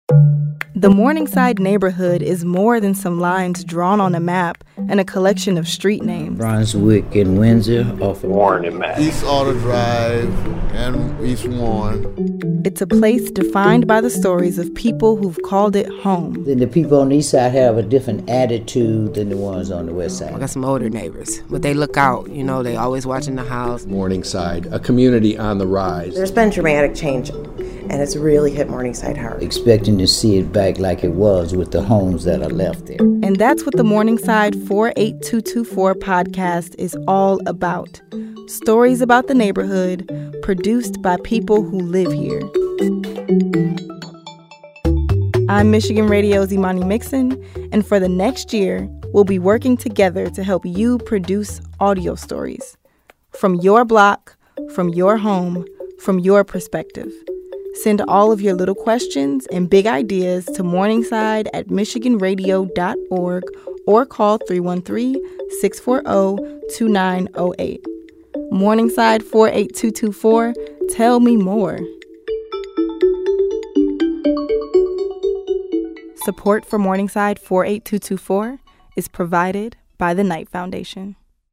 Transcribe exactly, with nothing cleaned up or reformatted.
The Morningside neighborhood is more than some lines drawn on a map and a collection of street names. Brunswick and Windsor off of Warren and Mass. East Auto Drive and East Warren. It's a place defined by the stories of people who've called it home. Then the people on the east side have a different attitude than the ones on the west side. I got some older neighbors, but they look out. You know, they always watching the house. Morningside, a community on the rise. There's been dramatic change, and it's really hit Morningside hard. Expecting to see it back like it was with the homes that are left there. And that's what the Morningside four eight two two four podcast is all about. Stories about the neighborhood, produced by people who live here. I'm Michigan Radio's Imani Mixon, and for the next year, we'll be working together to help you produce audio stories. From your block, from your home, from your perspective. Send all of your little questions and big ideas to morningside at michigan radio dot org or call three one three, six four zero, two nine zero eight. Morningside four eight two two four, tell me more. Support for Morningside four eight two two four is provided by the Knight Foundation.